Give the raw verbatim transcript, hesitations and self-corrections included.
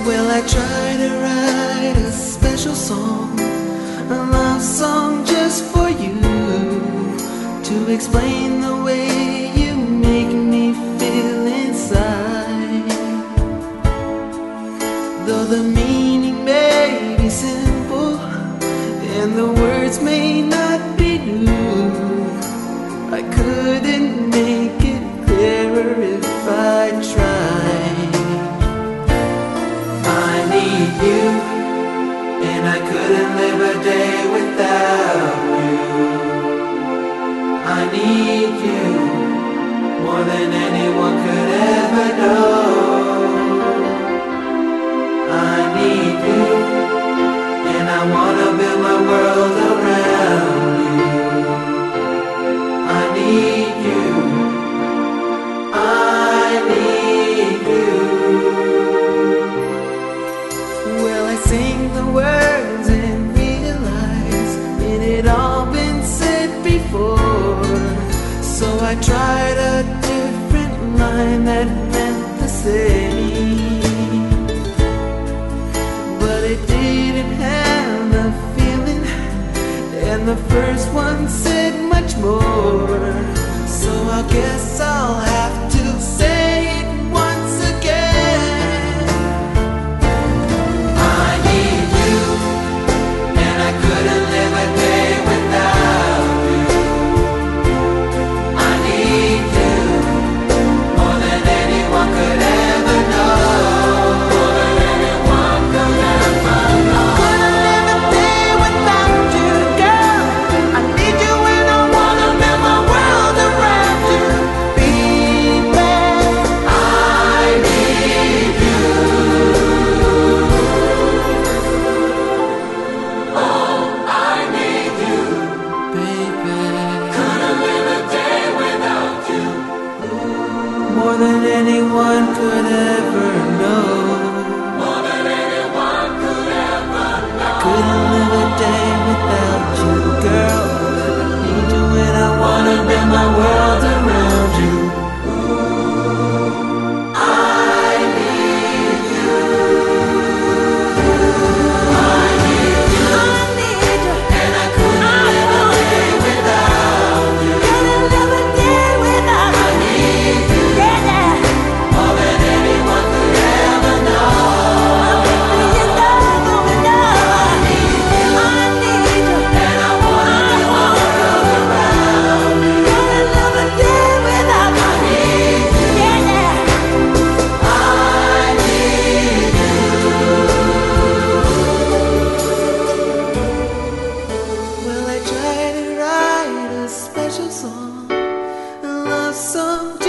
Well, I try to write a special song, a love song just for you, to explain the way you make me feel inside. Though the meaning may be simple and the words may not be new, I couldn't make it clearer if I tried. I need you, and I couldn't live a day without you. I need you more than anyone could ever know. I need you, and I wanna build my world around you. I need you, I need you. Well, I sing the words and realize it had all been said before, so I tried a different line that meant the same, but it didn't have the feeling, and the first one said much more, so I guess I'll have to say it once again. I need you, and I couldn't live a day without you. I need you more than anyone could ever know. More than anyone could ever know. Couldn't live a day without you, girl. I need you and I wanna build my world around you, baby. I need you. Oh, I need you, baby. Couldn't live a day without you. More than anyone could ever know. More than anyone could ever know. I couldn't live a day without you, girl. I need you and I wanna build my world around you. I need you. I need you. I need you. And I couldn't live a day without you. Couldn't live a day without you. I need you. Yeah, yeah. More than anyone could ever know. You know, you know. I need you. I need you. And I wanna build my world around you. Couldn't live a day without you. I need you. Yeah, yeah. I need you. Well, I tried to write a special song, a love song